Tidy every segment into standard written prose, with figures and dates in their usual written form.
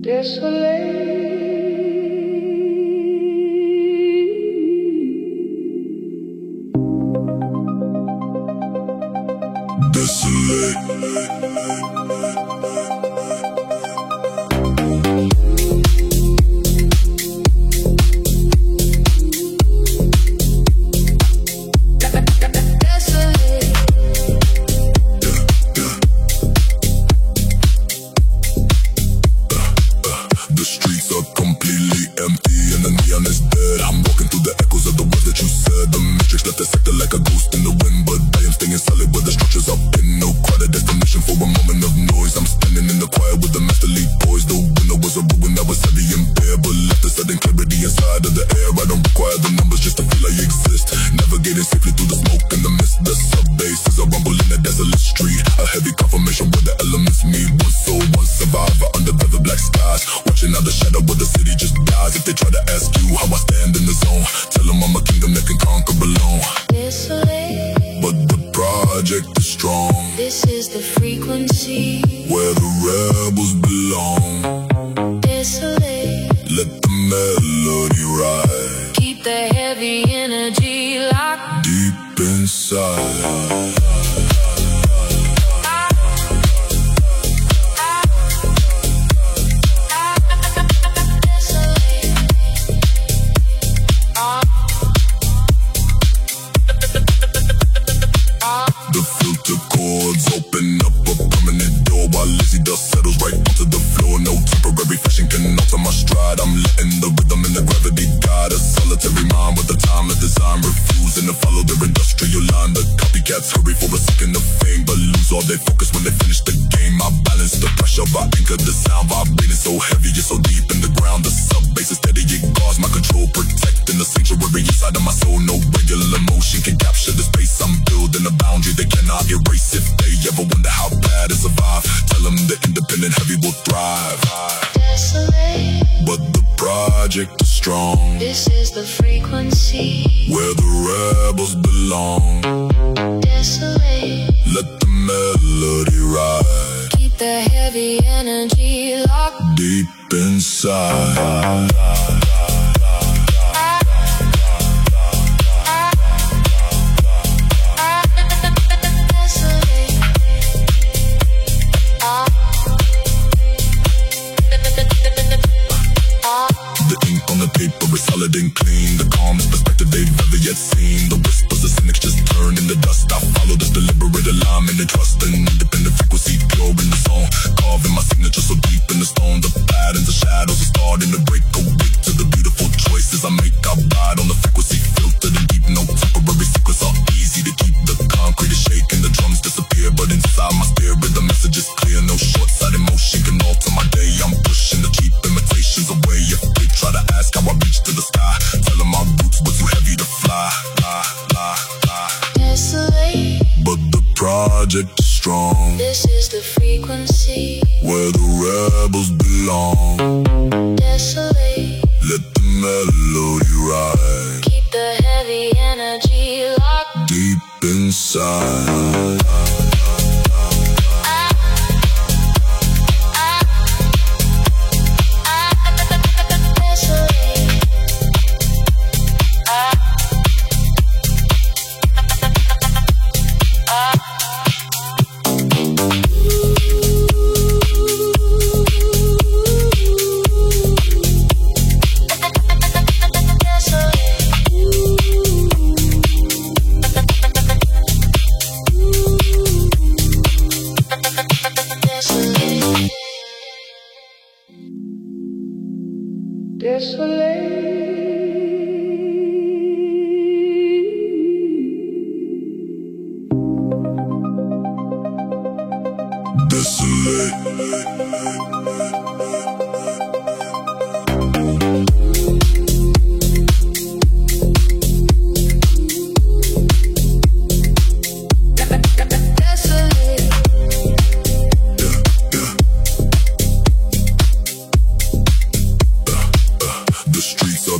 The streets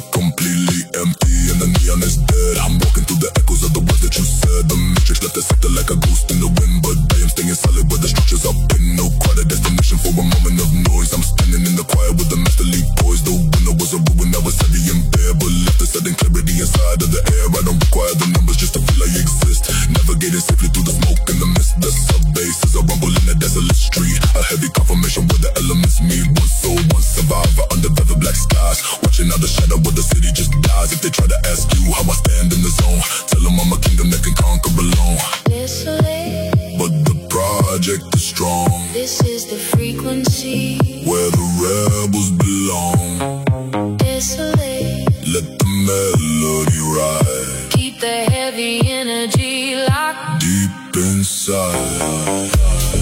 frequency where the rebels belong. Desolate, Let the melody ride keep the heavy energy locked deep inside.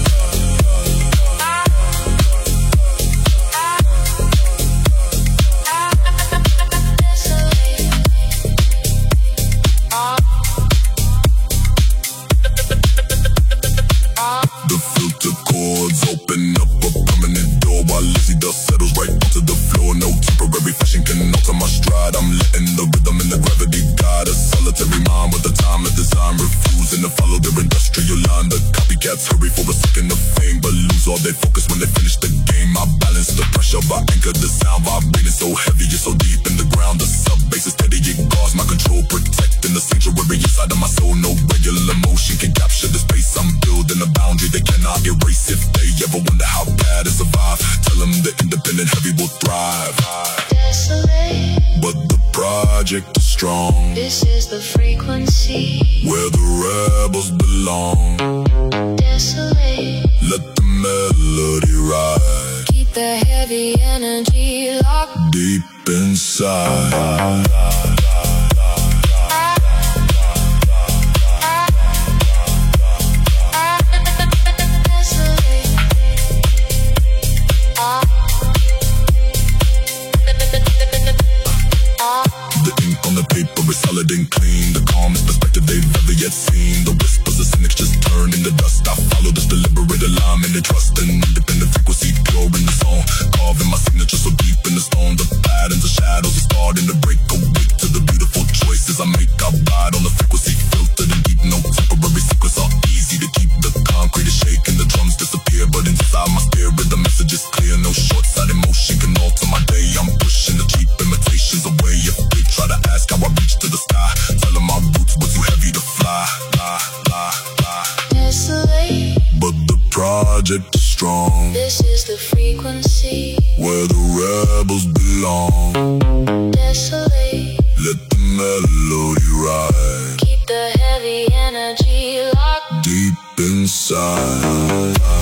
The filter cords open up a permanent door while lazy dust settles right onto the floor. No temporary fashion can alter my stride. I'm letting the rhythm and the gravity guide a solitary mind with the time of design, refusing to follow their industrial line. The copycats hurry for a second of fame, but lose all their focus when they finish the game. I balance the pressure, but anchor the sound, vibrating so heavy, it's so deep in the ground. The sub bass is steady, it guards my control, protecting the sanctuary inside of my soul. No regular motion can capture the space I'm building, a boundary they cannot erase. If they ever wonder how bad to survive, tell them the independent heavy will thrive. Desolate, But the project is strong, this is the frequency where the rebels belong. Desolate, Let the melody ride keep the heavy energy locked deep inside. The ink on the paper is solid and clean, the calmest perspective they've ever yet seen. The whispers of cynics just turn into dust. I follow this deliberate alignment and trust an independent frequency, pure in the zone, carving my signature so deep in the stone. The patterns of shadows are starting to break awake to the beautiful choices I make. I ride on the frequency filtered and deep, no temporary secrets are easy to keep. The concrete is shaking, the drums disappear, but inside my spirit the message is clear. No short-sighted motion can alter my day. I'm pushing the cheap imitations away. If they try to ask how I reach to the sky, tell them my roots were too heavy to fly. Desolate, But the project is strong, this is the frequency where the rebels belong. Desolate, Let the melody ride keep the heavy energy locked deep inside.